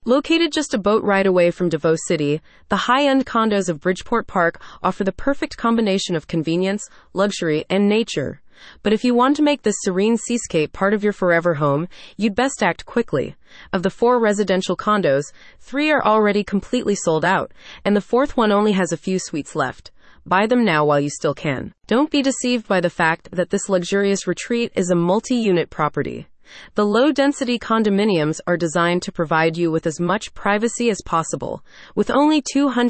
Located just a boat ride away from Davao City, the high-end condos of Bridgeport Park offer the perfect combination of convenience, luxury, and nature. But if you want to make this serene seascape part of your forever home, you'd best act quickly. Of the 4 residential condos, 3 are already completely sold out, and the 4th one only has a few suites left. Buy them now while you still can. Don't be deceived by the fact that this luxurious retreat is a multi-unit property. The low-density condominiums are designed to provide you with as much privacy as possible, with only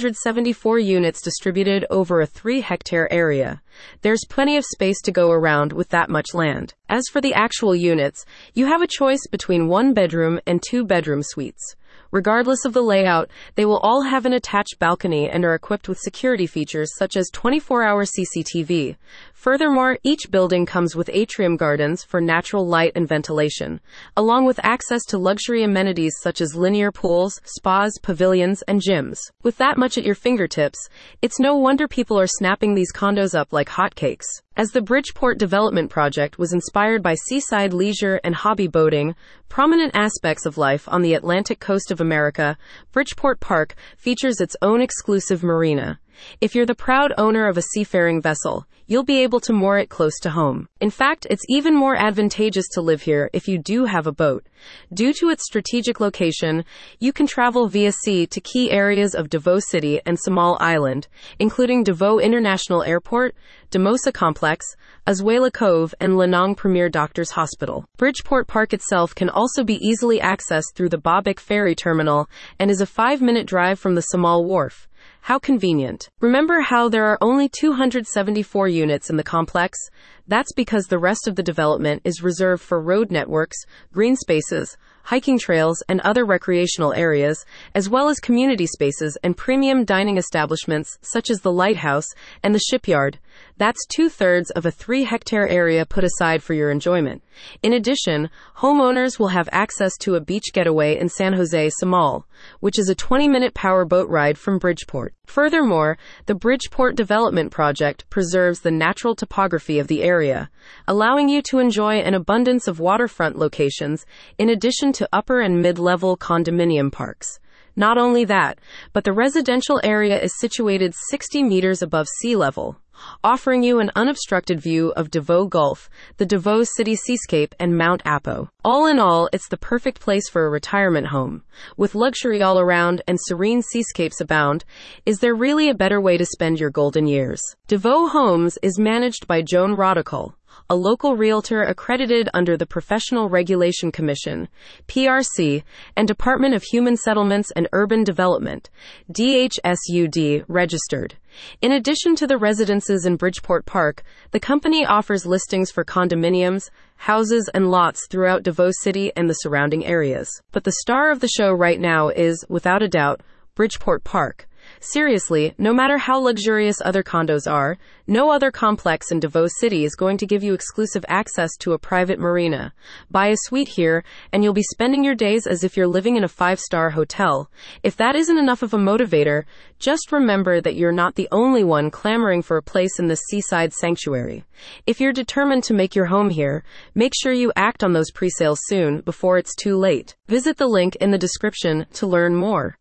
274 units distributed over a 3-hectare area. There's plenty of space to go around with that much land. As for the actual units, you have a choice between 1-bedroom and 2-bedroom suites. Regardless of the layout, they will all have an attached balcony and are equipped with security features such as 24-hour CCTV. Furthermore, each building comes with atrium gardens for natural light and ventilation, along with access to luxury amenities such as linear pools, spas, pavilions, and gyms. With that much at your fingertips, it's no wonder people are snapping these condos up like hotcakes. As the Bridgeport development project was inspired by seaside leisure and hobby boating, prominent aspects of life on the Atlantic coast of America, Bridgeport Park features its own exclusive marina. If you're the proud owner of a seafaring vessel, you'll be able to moor it close to home. In fact, it's even more advantageous to live here if you do have a boat. Due to its strategic location, you can travel via sea to key areas of Davao City and Samal Island, including Davao International Airport, Damosa Complex, Azuela Cove, and Lanang Premier Doctors Hospital. Bridgeport Park itself can also be easily accessed through the Babic Ferry Terminal and is a 5-minute drive from the Samal Wharf. How convenient. Remember how there are only 274 units in the complex? That's because the rest of the development is reserved for road networks, green spaces, hiking trails, and other recreational areas, as well as community spaces and premium dining establishments such as the Lighthouse and the Shipyard. That's 2/3 of a 3-hectare area put aside for your enjoyment. In addition, homeowners will have access to a beach getaway in San Jose, Samal, which is a 20-minute power boat ride from Bridgeport. Furthermore, the Bridgeport Development Project preserves the natural topography of the area, allowing you to enjoy an abundance of waterfront locations in addition to upper and mid-level condominium parks. Not only that, but the residential area is situated 60 meters above sea level, offering you an unobstructed view of Davao Gulf, the Davao City seascape, and Mount Apo. All in all, it's the perfect place for a retirement home. With luxury all around and serene seascapes abound, is there really a better way to spend your golden years? Davao Homes is managed by Joan Rodicol, a local realtor accredited under the Professional Regulation Commission, PRC, and Department of Human Settlements and Urban Development, DHSUD, registered. In addition to the residences in Bridgeport Park, the company offers listings for condominiums, houses, and lots throughout Davao City and the surrounding areas. But the star of the show right now is, without a doubt, Bridgeport Park. Seriously, no matter how luxurious other condos are, no other complex in Davao City is going to give you exclusive access to a private marina. Buy a suite here, and you'll be spending your days as if you're living in a 5-star hotel. If that isn't enough of a motivator, just remember that you're not the only one clamoring for a place in this seaside sanctuary. If you're determined to make your home here, make sure you act on those pre-sales soon before it's too late. Visit the link in the description to learn more.